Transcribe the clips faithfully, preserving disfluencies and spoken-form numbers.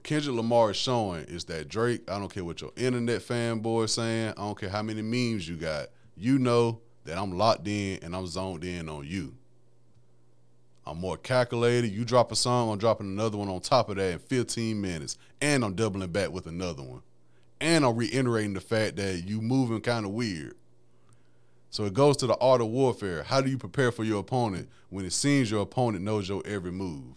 Kendrick Lamar is showing is that Drake, I don't care what your internet fanboy is saying, I don't care how many memes you got, you know that I'm locked in and I'm zoned in on you. I'm more calculated. You drop a song, I'm dropping another one on top of that in fifteen minutes. And I'm doubling back with another one. And I'm reiterating the fact that you moving kind of weird. So it goes to the art of warfare. How do you prepare for your opponent when it seems your opponent knows your every move?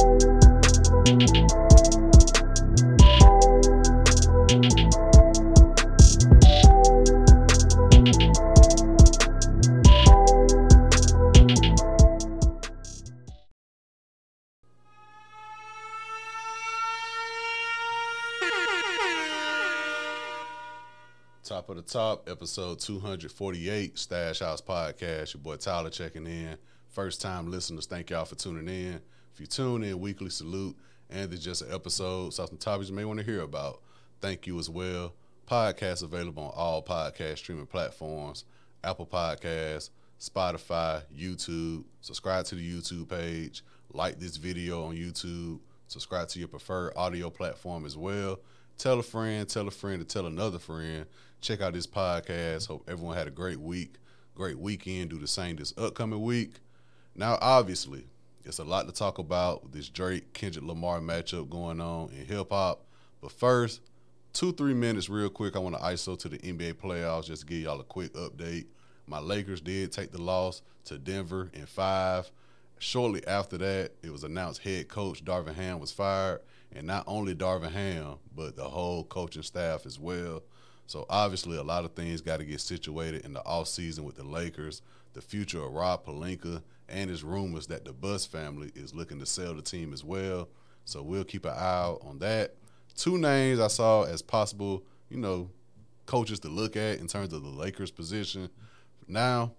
Top of the top, episode two forty-eight, Stash House Podcast. Your boy Tyler checking in. First time listeners, thank y'all for tuning in. If you tune in weekly, salute. And it's just an episode, so some topics you may want to hear about. Thank you as well. Podcast available on all podcast streaming platforms. Apple Podcasts, Spotify, YouTube. Subscribe to the YouTube page. Like this video on YouTube. Subscribe to your preferred audio platform as well. Tell a friend, tell a friend to tell another friend. Check out this podcast. Hope everyone had a great week, great weekend. Do the same this upcoming week. Now, obviously, it's a lot to talk about with this Drake, Kendrick Lamar matchup going on in hip-hop. But first, two, three minutes real quick. I want to I S O to the N B A playoffs just to give y'all a quick update. My Lakers did take the loss to Denver in five. Shortly after that, it was announced head coach Darvin Ham was fired. And not only Darvin Ham, but the whole coaching staff as well. So obviously a lot of things got to get situated in the offseason with the Lakers, the future of Rob Pelinka, and his rumors that the Buss family is looking to sell the team as well. So we'll keep an eye out on that. Two names I saw as possible, you know, coaches to look at in terms of the Lakers position. Now,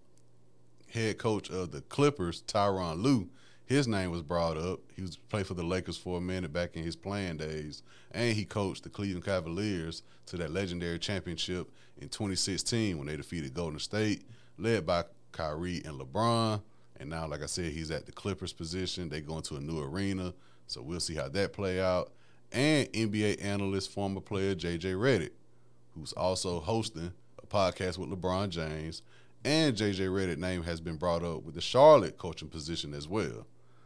head coach of the Clippers, Tyronn Lue, his name was brought up. He was played for the Lakers for a minute back in his playing days, and he coached the Cleveland Cavaliers to that legendary championship in twenty sixteen when they defeated Golden State, led by Kyrie and LeBron. And now, like I said, he's at the Clippers position. They go into a new arena, so we'll see how that play out. And N B A analyst, former player J J Redick, who's also hosting a podcast with LeBron James. And J J Redick's name has been brought up with the Charlotte coaching position as well.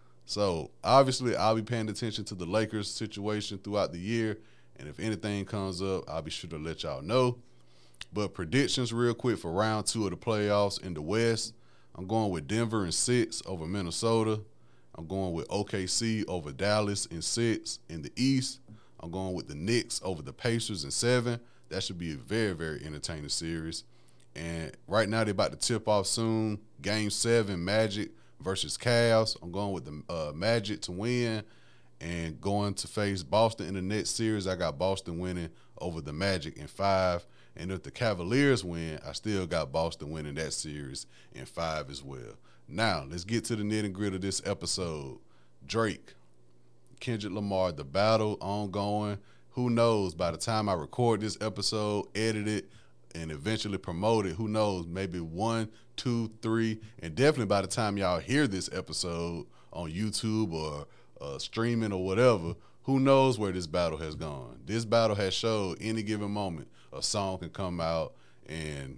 So, obviously, I'll be paying attention to the Lakers situation throughout the year. And if anything comes up, I'll be sure to let y'all know. But predictions real quick for round two of the playoffs in the West. I'm going with Denver in six over Minnesota. I'm going with O K C over Dallas in six. In the East, I'm going with the Knicks over the Pacers in seven. That should be a very, very entertaining series. And right now they're about to tip off soon. Game seven, Magic versus Cavs. I'm going with the uh, Magic to win and going to face Boston in the next series. I got Boston winning over the Magic in five. And if the Cavaliers win, I still got Boston winning that series in five as well. Now, let's get to the nitty-gritty of this episode. Drake, Kendrick Lamar, the battle ongoing. Who knows, by the time I record this episode, edit it, and eventually promote it, who knows, maybe one, two, three, and definitely by the time y'all hear this episode on YouTube or uh, streaming or whatever, who knows where this battle has gone. This battle has showed any given moment a song can come out, and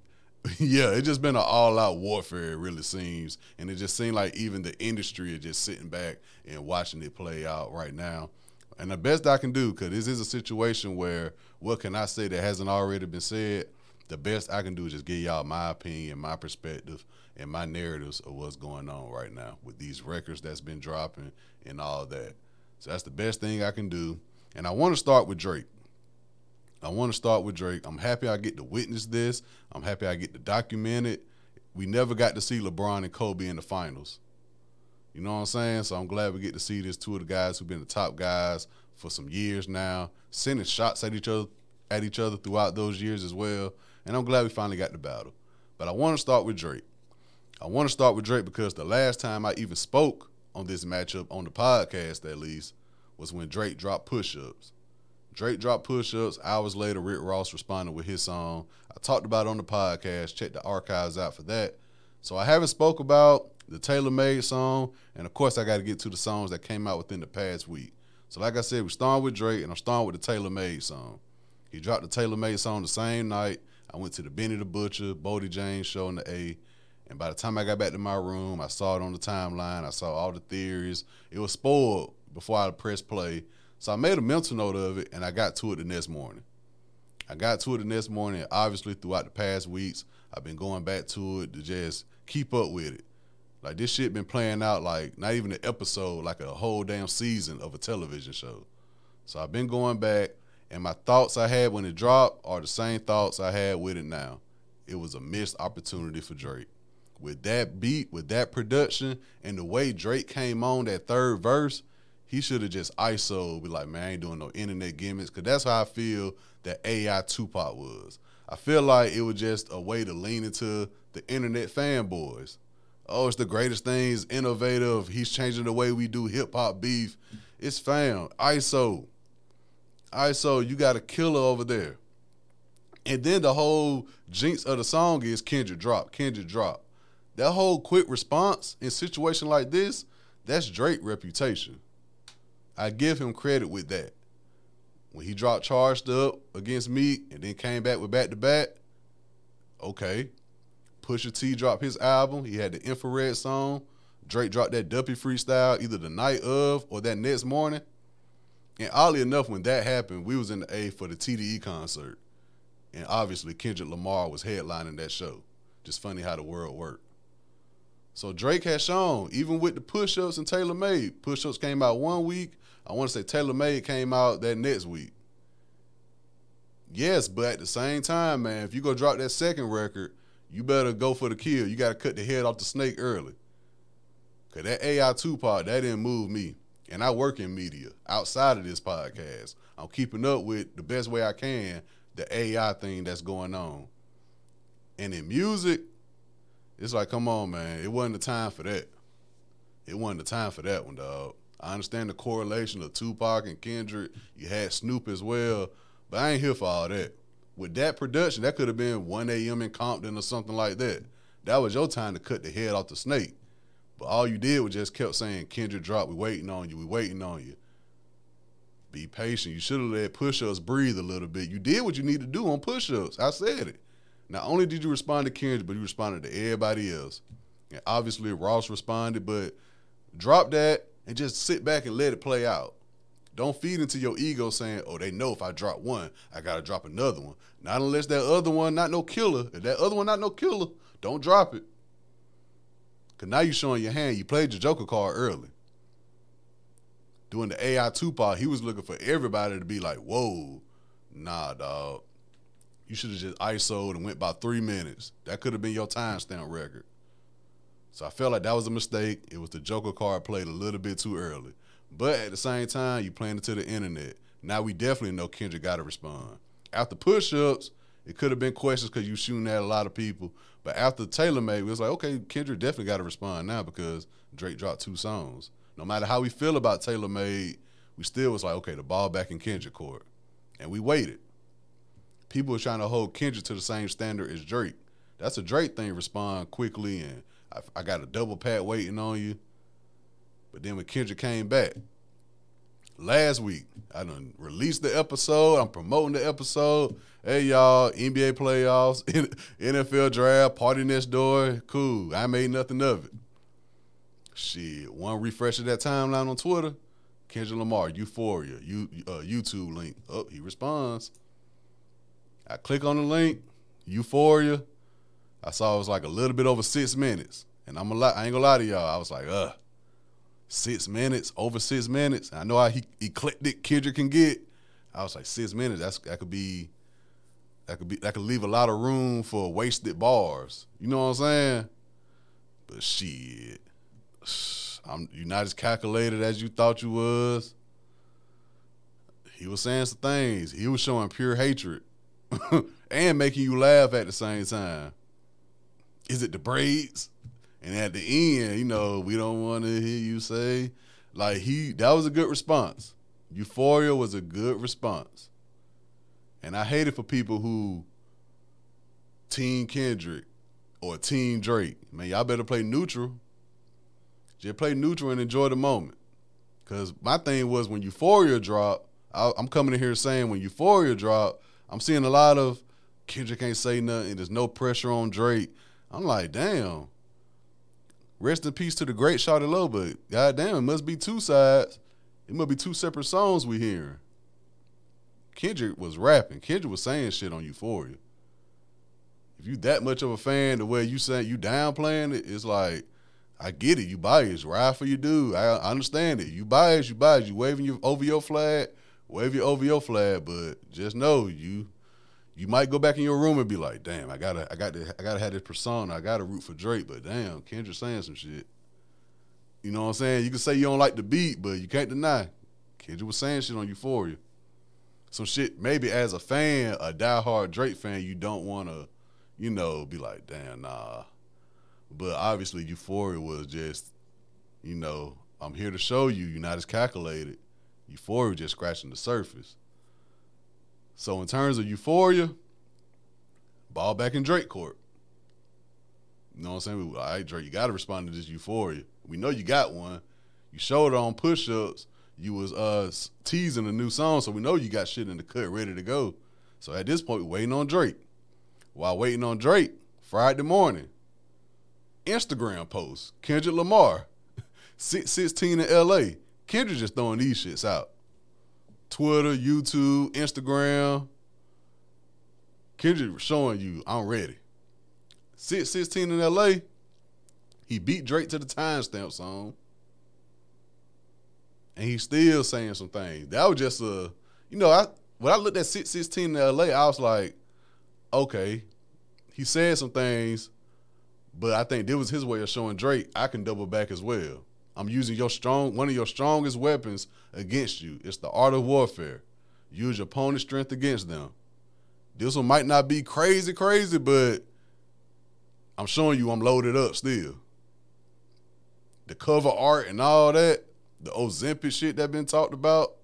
yeah, it's just been an all-out warfare, it really seems, and it just seemed like even the industry is just sitting back and watching it play out right now. And the best I can do, because this is a situation where, what can I say that hasn't already been said? The best I can do is just give y'all my opinion, my perspective, and my narratives of what's going on right now with these records that's been dropping and all that. So that's the best thing I can do. And I want to start with Drake. I want to start with Drake. I'm happy I get to witness this. I'm happy I get to document it. We never got to see LeBron and Kobe in the finals. You know what I'm saying? So I'm glad we get to see this. Two of the guys who've been the top guys for some years now, sending shots at each other at each other throughout those years as well. And I'm glad we finally got the battle. But I want to start with Drake. I want to start with Drake because the last time I even spoke on this matchup, on the podcast at least, was when Drake dropped Push-Ups. Drake dropped Push-Ups. Hours later, Rick Ross responded with his song. I talked about it on the podcast. Check the archives out for that. So I haven't spoke about the Taylor Made song, and of course I got to get to the songs that came out within the past week. So like I said, we're starting with Drake, and I'm starting with the Taylor Made song. He dropped the Taylor Made song the same night. I went to the Benny the Butcher, Bodie James show in the A. And by the time I got back to my room, I saw it on the timeline. I saw all the theories. It was spoiled before I pressed play. So I made a mental note of it, and I got to it the next morning. I got to it the next morning. And obviously, throughout the past weeks, I've been going back to it to just keep up with it. Like, this shit been playing out like not even an episode, like a whole damn season of a television show. So I've been going back, and my thoughts I had when it dropped are the same thoughts I had with it now. It was a missed opportunity for Drake. With that beat, with that production, and the way Drake came on that third verse, he should have just I S O'd, be like, man, I ain't doing no internet gimmicks, because that's how I feel that A I Tupac was. I feel like it was just a way to lean into the internet fanboys. Oh, it's the greatest thing, it's innovative, he's changing the way we do hip-hop beef. It's fam, I S O. I S O, you got a killer over there. And then the whole jinx of the song is Kendrick drop, Kendrick drop. That whole quick response in a situation like this, that's Drake's reputation. I give him credit with that. When he dropped Charged Up against Meek and then came back with Back to Back, okay. Pusha T dropped his album. He had the Infrared song. Drake dropped that Duppy freestyle either the night of or that next morning. And oddly enough, when that happened, we was in the A for the T D E concert. And obviously, Kendrick Lamar was headlining that show. Just funny how the world worked. So Drake has shown, even with the push-ups and Taylor Made, push-ups came out one week. I want to say Taylor Made came out that next week. Yes, but at the same time, man, if you go drop that second record, you better go for the kill. You got to cut the head off the snake early. Because that A I Tupac, that didn't move me. And I work in media outside of this podcast. I'm keeping up with the best way I can the A I thing that's going on. And in music, it's like, come on, man. It wasn't the time for that. It wasn't the time for that one, dog. I understand the correlation of Tupac and Kendrick. You had Snoop as well. But I ain't here for all that. With that production, that could have been one a.m. in Compton or something like that. That was your time to cut the head off the snake. But all you did was just kept saying, Kendrick drop, we waiting on you, we waiting on you. Be patient. You should have let push-ups breathe a little bit. You did what you need to do on push-ups. I said it. Not only did you respond to Kendrick, but you responded to everybody else. And obviously Ross responded, but drop that and just sit back and let it play out. Don't feed into your ego saying, oh, they know if I drop one, I got to drop another one. Not unless that other one not no killer. If that other one not no killer, don't drop it. Because now you're showing your hand. You played your Joker card early. Doing the A I Tupac, he was looking for everybody to be like, whoa, nah, dog. You should have just I S O'd and went by three minutes. That could have been your timestamp record. So I felt like that was a mistake. It was the Joker card played a little bit too early. But at the same time, you playing it to the internet. Now we definitely know Kendrick got to respond. After push-ups, it could have been questions because you shooting at a lot of people. But after Taylor Made, it was like, okay, Kendrick definitely got to respond now because Drake dropped two songs. No matter how we feel about Taylor Made, we still was like, okay, the ball back in Kendrick court. And we waited. People are trying to hold Kendrick to the same standard as Drake. That's a Drake thing, respond quickly, and I, I got a double pat waiting on you. But then when Kendrick came back, last week, I done released the episode. I'm promoting the episode. Hey, y'all, N B A playoffs, N F L draft, party next door. Cool. I made nothing of it. Shit, one refresh of that timeline on Twitter, Kendrick Lamar, Euphoria, you, uh, YouTube link. Oh, he responds. I click on the link, Euphoria. I saw it was like a little bit over six minutes. And I'm a lie, I ain't gonna lie to y'all. I was like, uh, six minutes, over six minutes. And I know how he, eclectic Kendrick can get. I was like, six minutes, that's that could be, that could be, that could leave a lot of room for wasted bars. You know what I'm saying? But shit, I'm, you're not as calculated as you thought you was. He was saying some things. He was showing pure hatred. And making you laugh at the same time. Is it the braids? And at the end, you know, we don't want to hear you say, like he, that was a good response. Euphoria was a good response. And I hate it for people who team Kendrick or team Drake. Man, y'all better play neutral. Just play neutral and enjoy the moment. Because my thing was when Euphoria dropped, I, I'm coming in here saying when Euphoria dropped, I'm seeing a lot of Kendrick ain't say nothing. There's no pressure on Drake. I'm like, damn. Rest in peace to the great Shawty Lo, but goddamn, it must be two sides. It must be two separate songs we hearing. Kendrick was rapping. Kendrick was saying shit on Euphoria. If you that much of a fan, the way you saying you downplaying it, it's like, I get it. You biased. Ride for your dude. I, I understand it. You biased. You biased. You waving your over your flag. Wave your over your flag. But just know you, you might go back in your room and be like, damn, I gotta, I got to, I gotta have this persona. I gotta root for Drake. But damn, Kendrick saying some shit. You know what I'm saying? You can say you don't like the beat, but you can't deny Kendrick was saying shit on Euphoria. Some shit. Maybe as a fan, a diehard Drake fan, you don't want to, you know, be like, damn, nah. But obviously Euphoria was just, you know, I'm here to show you you're not as calculated. Euphoria was just scratching the surface. So in terms of Euphoria, ball back in Drake court. You know what I'm saying? All right, Drake, you got to respond to this Euphoria. We know you got one. You showed it on push-ups. You was uh, teasing a new song, so we know you got shit in the cut ready to go. So at this point, we're waiting on Drake. While waiting on Drake, Friday morning, Instagram post, Kendrick Lamar, six sixteen in L A. Kendrick just throwing these shits out. Twitter, YouTube, Instagram. Kendrick showing you, I'm ready. six sixteen in L A, he beat Drake to the timestamp song. And he's still saying some things. That was just a, you know, I when I looked at six sixteen in L A, I was like, okay, he said some things, but I think this was his way of showing Drake, I can double back as well. I'm using your strong, one of your strongest weapons against you. It's the art of warfare. Use your opponent's strength against them. This one might not be crazy, crazy, but I'm showing you I'm loaded up still. The cover art and all that, the Ozempic shit that been talked about,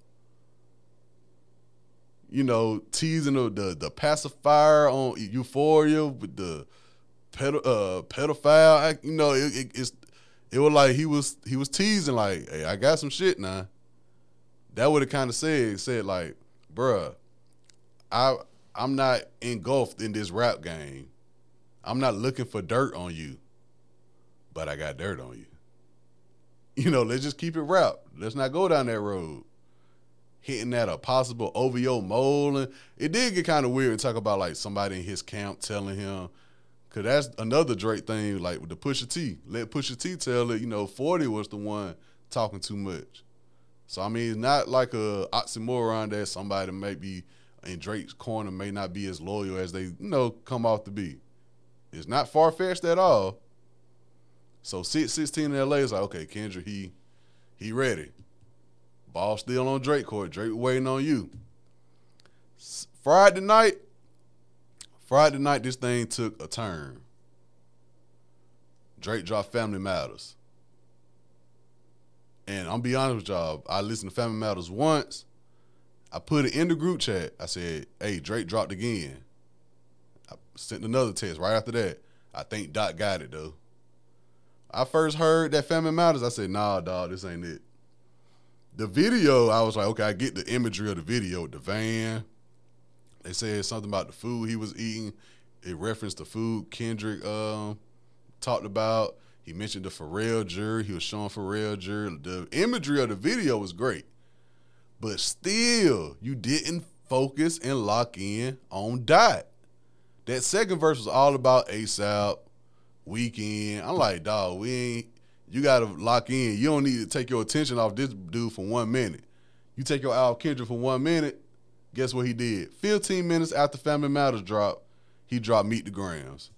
you know, teasing the the, the pacifier on Euphoria with the pedo, uh, pedophile, you know, it, it, it's it was like he was he was teasing like, hey, I got some shit now. That would have kind of said said like, bruh, I I'm not engulfed in this rap game. I'm not looking for dirt on you, but I got dirt on you. You know, let's just keep it rap. Let's not go down that road. Hitting at a possible O V O mole. And it did get kind of weird and talk about like somebody in his camp telling him, because that's another Drake thing, like with the Pusha T. Let Pusha T tell it, you know, forty was the one talking too much. So, I mean, it's not like a oxymoron that somebody may be in Drake's corner may not be as loyal as they, you know, come off to be. It's not far-fetched at all. So six sixteen in L A is like, okay, Kendrick, he he ready. Ball still on Drake court. Drake waiting on you. Friday night, Friday night, this thing took a turn. Drake dropped Family Matters. And I'm be honest with y'all, I listened to Family Matters once. I put it in the group chat. I said, hey, Drake dropped again. I sent another text right after that. I think Doc got it, though. I first heard that Family Matters, I said, nah, dog, this ain't it. The video, I was like, okay, I get the imagery of the video, the van. They said something about the food he was eating. It referenced the food Kendrick um, talked about. He mentioned the Pharrell jury. He was showing Pharrell jury. The imagery of the video was great. But still, you didn't focus and lock in on Dot. That second verse was all about ASAP, Weekend. I'm like, dog, we ain't, you got to lock in. You don't need to take your attention off this dude for one minute. You take your eye off Kendrick for one minute, guess what he did? fifteen minutes after Family Matters dropped, he dropped Meet the Grams.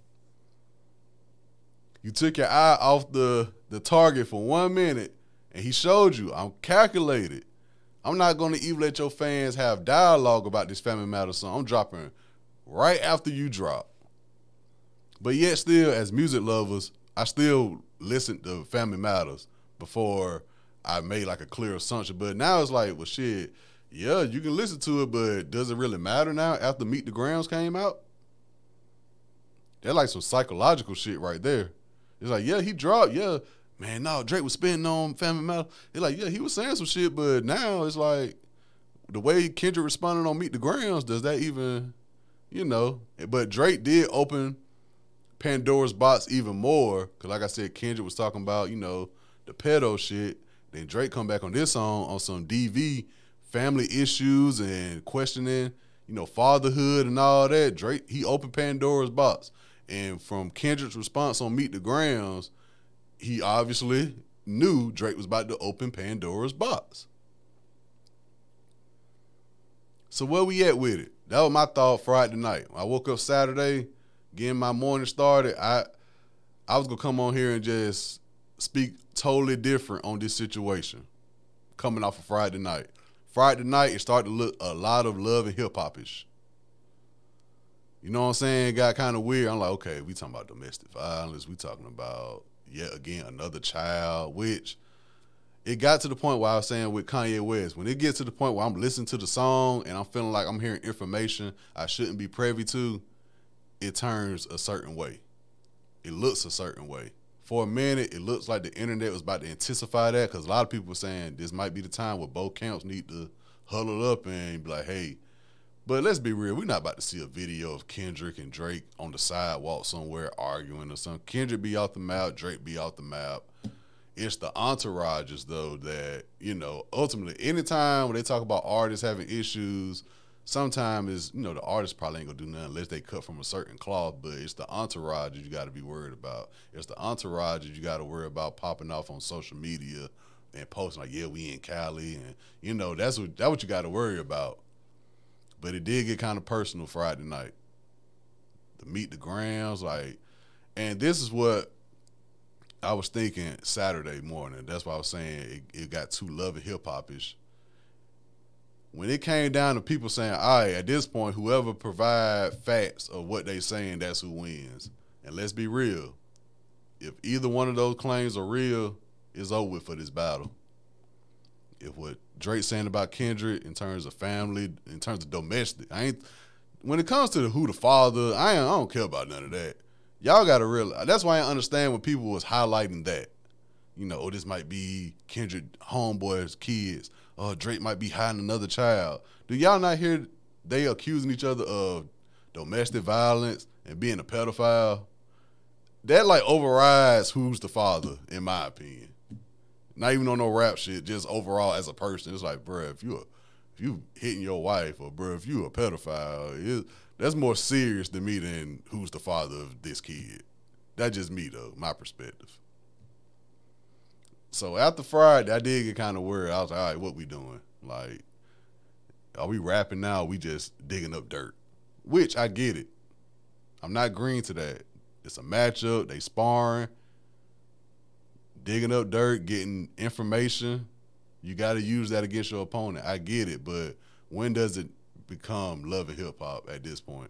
You took your eye off the, the target for one minute, and he showed you, I'm calculated. I'm not going to even let your fans have dialogue about this Family Matters song. I'm dropping right after you drop. But yet still, as music lovers, I still listened to Family Matters before I made like a clear assumption. But now it's like, well, shit, yeah, you can listen to it, but does it really matter now after Meet the Grams came out? That's like some psychological shit right there. It's like, yeah, he dropped, yeah, man, no, Drake was spitting on Family Matters. They're like, yeah, he was saying some shit, but now it's like the way Kendrick responded on Meet the Grams, does that even, you know? But Drake did open Pandora's box even more, because like I said, Kendrick was talking about, you know, the pedo shit. Then Drake come back on this song on some D V family issues and questioning, you know, fatherhood and all that. Drake, he opened Pandora's box. And from Kendrick's response on Meet the Grams, he obviously knew Drake was about to open Pandora's box. So where we at with it? That was my thought Friday night. I woke up Saturday, getting my morning started. I I was going to come on here and just speak totally different on this situation coming off of Friday night. Friday night, it started to look a lot of Love and Hip Hop-ish. You know what I'm saying? It got kind of weird. I'm like, okay, we talking about domestic violence. We talking about, yet again, another child, which it got to the point where I was saying with Kanye West, when it gets to the point where I'm listening to the song and I'm feeling like I'm hearing information I shouldn't be privy to, it turns a certain way. It looks a certain way. For a minute, it looks like the internet was about to intensify that, because a lot of people were saying this might be the time where both camps need to huddle up and be like, hey, but let's be real, we're not about to see a video of Kendrick and Drake on the sidewalk somewhere arguing or something. Kendrick be off the map, Drake be off the map. It's the entourages, though, that, you know, ultimately, anytime when they talk about artists having issues, sometimes it's, you know, the artist probably ain't gonna do nothing unless they cut from a certain cloth, but it's the entourage that you got to be worried about. It's the entourage that you got to worry about popping off on social media and posting like, yeah, we in Cali, and, you know, that's what, that's what you got to worry about. But it did get kind of personal Friday night. The Meet the Grams, like, and this is what I was thinking Saturday morning. That's why I was saying it, it got too Love and Hip Hop-ish. When it came down to people saying, all right, at this point, whoever provide facts of what they saying, that's who wins. And let's be real. If either one of those claims are real, it's over with for this battle. If what Drake's saying about Kendrick in terms of family, in terms of domestic, I ain't, when it comes to the, who the father, I, ain't, I don't care about none of that. Y'all got to realize, that's why I understand when people was highlighting that. You know, oh, this might be Kendrick homeboys' kids. Oh, Drake might be hiding another child. Do y'all not hear they accusing each other of domestic violence and being a pedophile? That, like, overrides who's the father, in my opinion. Not even on no rap shit, just overall as a person. It's like, bruh, if you a, if you hitting your wife, or bruh, if you a pedophile, it, that's more serious to me than who's the father of this kid. That's just me, though, my perspective. So after Friday, I did get kind of worried. I was like, all right, what we doing? Like, are we rapping now, or we just digging up dirt? Which, I get it. I'm not green to that. It's a matchup. They sparring. Digging up dirt, getting information. You got to use that against your opponent. I get it, but when does it become Love and Hip Hop at this point?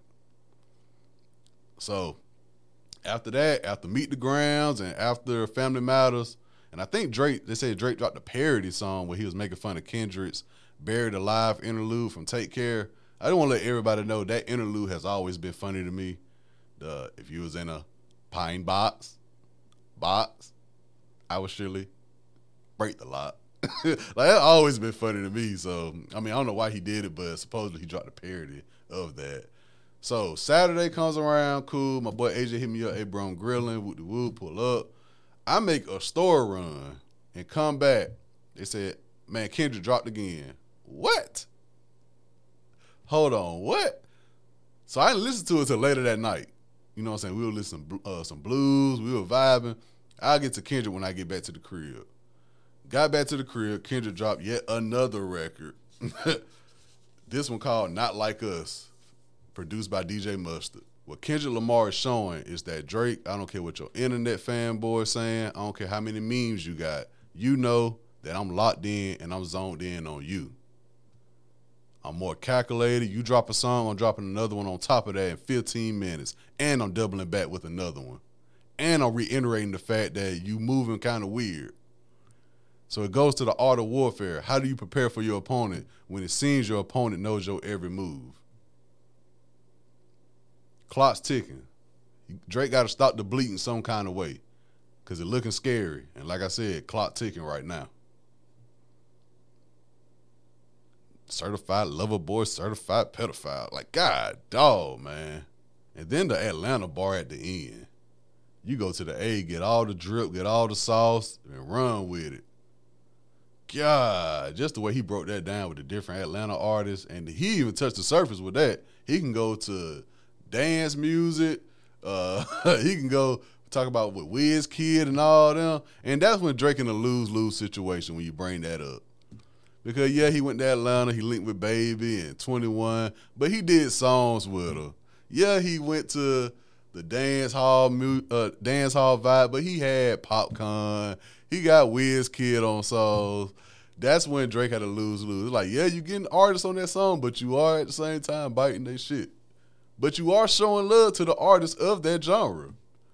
So after that, after Meet the Grams and after Family Matters, and I think Drake, they said Drake dropped a parody song where he was making fun of Kendrick's Buried Alive interlude from Take Care. I don't want to let everybody know that interlude has always been funny to me. The if you was in a pine box, box, I was surely break the lot. Like, that's always been funny to me. So, I mean, I don't know why he did it, but supposedly he dropped a parody of that. So, Saturday comes around, cool. My boy A J hit me up, hey, bro, I'm grilling, whoop the whoop, pull up. I make a store run and come back. They said, man, Kendrick dropped again. What? Hold on, what? So, I didn't listen to it until later that night. You know what I'm saying? We were listening to uh, some blues, we were vibing. I'll get to Kendrick when I get back to the crib. Got back to the crib, Kendrick dropped yet another record. This one called Not Like Us, produced by D J Mustard. What Kendrick Lamar is showing is that Drake, I don't care what your internet fanboy is saying, I don't care how many memes you got, you know that I'm locked in and I'm zoned in on you. I'm more calculated. You drop a song, I'm dropping another one on top of that in fifteen minutes, and I'm doubling back with another one. And I'm reiterating the fact that you moving kind of weird. So it goes to the art of warfare. How do you prepare for your opponent when it seems your opponent knows your every move? Clock's ticking. Drake got to stop the bleeding some kind of way. because it's looking scary. And like I said, clock ticking right now. Certified lover boy, certified pedophile. Like, God, dog, man. And then the Atlanta bar at the end. You go to the A, get all the drip, get all the sauce, and run with it. God, just the way he broke that down with the different Atlanta artists, and he even touched the surface with that. He can go to dance music. Uh, he can go talk about with Wizkid and all them. And that's when Drake in a lose-lose situation when you bring that up. Because, yeah, he went to Atlanta. He linked with Baby and twenty-one, but he did songs with her. Yeah, he went to the dance hall uh, dance hall vibe, but he had Popcorn. He got Wizkid on songs. That's when Drake had to lose-lose. Like, yeah, you getting artists on that song, but you are at the same time biting their shit. But you are showing love to the artists of that genre.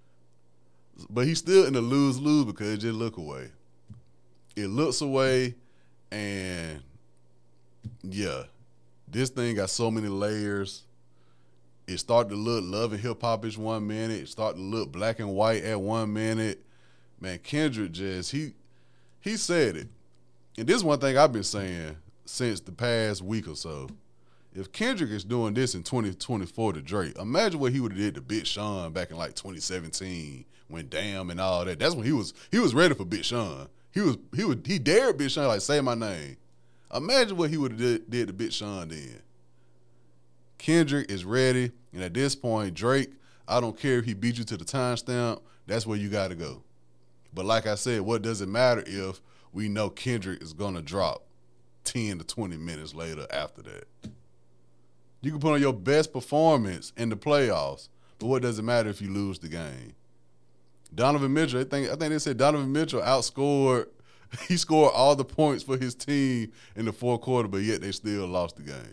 But he's still in the lose-lose because it just look away. It looks away. And, yeah, this thing got so many layers. It started to look love and hip-hop-ish one minute. It started to look black and white at one minute. Man, Kendrick just, he he said it. And this is one thing I've been saying since the past week or so. If Kendrick is doing this in twenty twenty-four to Drake, imagine what he would have did to Big Sean back in like twenty seventeen when Damn and all that. That's when he was he was ready for Big Sean. He was he would he dared Big Sean like say my name. Imagine what he would have did, did to Big Sean then. Kendrick is ready, and at this point, Drake, I don't care if he beat you to the timestamp. That's where you got to go. But like I said, what does it matter if we know Kendrick is gonna drop ten to twenty minutes later after that? You can put on your best performance in the playoffs, but what does it matter if you lose the game? Donovan Mitchell, I think I think they said Donovan Mitchell outscored, he scored all the points for his team in the fourth quarter, but yet they still lost the game.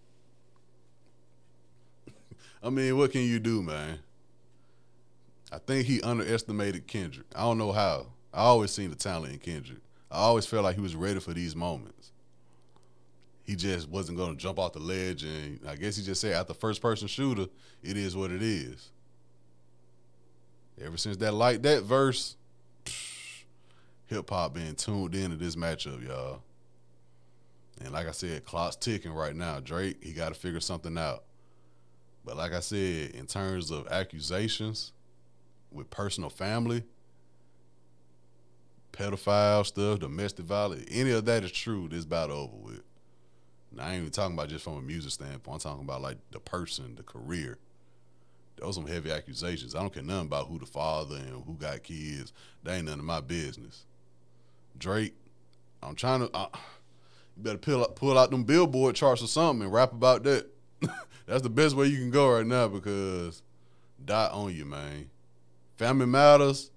I mean, what can you do, man? I think he underestimated Kendrick. I don't know how. I always seen the talent in Kendrick. I always felt like he was ready for these moments. He just wasn't going to jump off the ledge, and I guess he just said, after first-person shooter, it is what it is. Ever since that Like That verse, hip-hop been tuned into this matchup, y'all. And like I said, clock's ticking right now. Drake, he got to figure something out. But like I said, in terms of accusations with personal family, pedophile stuff, domestic violence, any of that is true, this battle over with. And I ain't even talking about just from a music standpoint. I'm talking about like the person, the career. Those are some heavy accusations. I don't care nothing about who the father and who got kids. That ain't none of my business. Drake, I'm trying to, uh, you better pull, pull out them Billboard charts or something and rap about that. That's the best way you can go right now because die on you, man. Family Matters,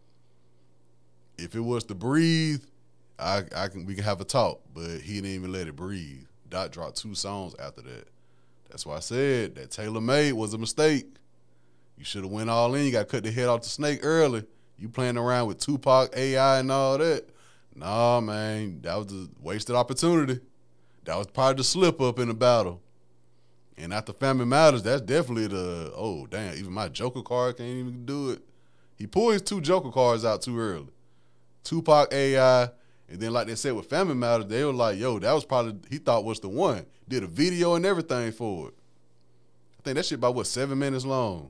if it was to breathe, I, I can we can have a talk, but he didn't even let it breathe. Dot dropped two songs after that. That's why I said that Taylor Made was a mistake. You should have went all in. You got to cut the head off the snake early. You playing around with Tupac, A I, and all that. Nah, man, that was a wasted opportunity. That was probably the slip up in the battle. And after Family Matters, that's definitely the, oh, damn, even my Joker card can't even do it. He pulled his two Joker cards out too early. Tupac, A I, and then like they said with Family Matters, they were like, yo, that was probably, he thought was the one. Did a video and everything for it. I think that shit about, what, seven minutes long.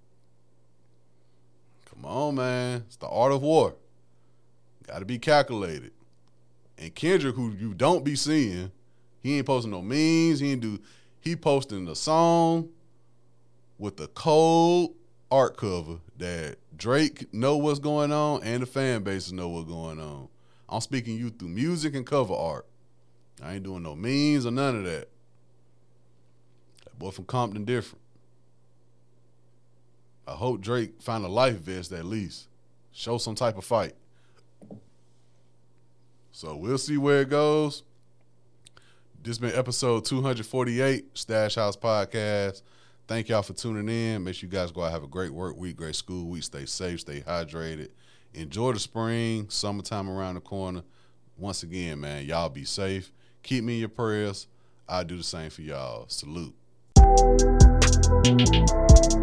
Come on, man. It's the art of war. Got to be calculated. And Kendrick, who you don't be seeing, he ain't posting no memes. He ain't do, he posting the song with the cold art cover that Drake know what's going on and the fan bases know what's going on. I'm speaking you through music and cover art. I ain't doing no memes or none of that. That boy from Compton different. I hope Drake find a life vest at least. Show some type of fight. So we'll see where it goes. This has been episode two forty-eight, Stash House Podcast. Thank y'all for tuning in. Make sure you guys go out and have a great work week, great school week. Stay safe, stay hydrated. Enjoy the spring, summertime around the corner. Once again, man, y'all be safe. Keep me in your prayers. I'll do the same for y'all. Salute.